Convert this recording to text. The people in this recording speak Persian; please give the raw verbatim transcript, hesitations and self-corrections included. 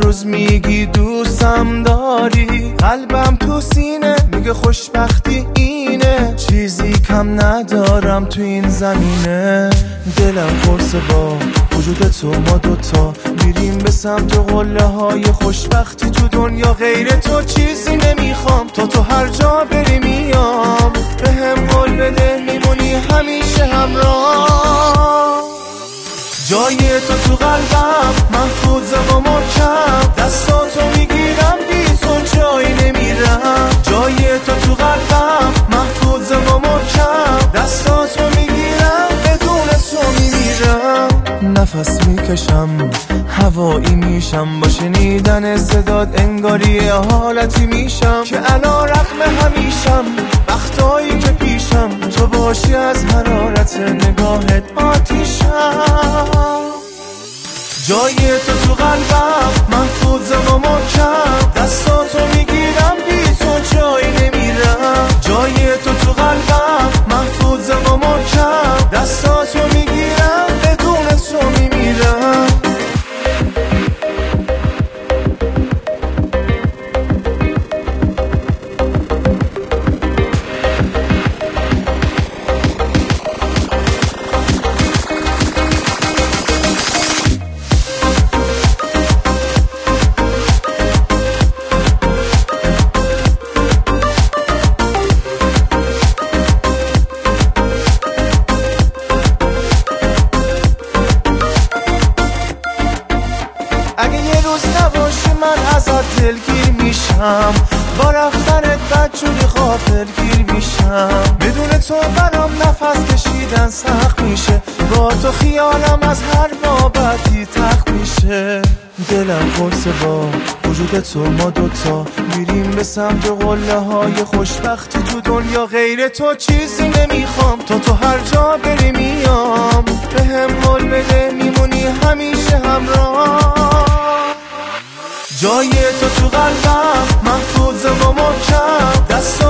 روز میگی دوستم داری، قلبم تو سینه میگه خوشبختی اینه. چیزی کم ندارم تو این زمینه، دلم پرسه با وجود تو ما دوتا میریم به سمت قله های خوشبختی تو دنیا. غیر تو چیزی نمیخوام، تا تو هر جا بری میام. به هم قول بده میمونی همیشه همراه. جای تو تو قلبم محفوظم و محکم، دستاتو میگیرم بی تو جایی نمیرم. جای تو تو قلبم محفوظم و محکم، دستاتو میگیرم بدون تو میمیرم. نفس میکشم هوایی میشم، با شنیدن صدات انگاری حالتی میشم که علا رقم همیشم. وقتایی که پیشم تو باشی از حرارت نگاهت آتیشم. جای تو تو قلبم محفوظم و محکم، دستاتو میگیرم بی تو جایی نمیرم. جای تو تو قلبم محفوظم و محکم، دستاتو میگیرم بدون تو میمیرم. اگه یه روز نباشی من ازت دلگیر میشم، با رفتنت بدجوری غافلگیر میشم. بدون تو برام نفس کشیدن سخت میشه، با تو خیالم از هر بابتی تخت میشه. دلم پرسه با وجود تو ما دوتا میریم به سمت قله های خوشبختی تو دنیا. غیر تو چیزی نمیخوام، تا تو هر جا بری میام. به هم قول بده میمونی همیشه همراه. جای تو تو قلبم محفوظم و محکم، دست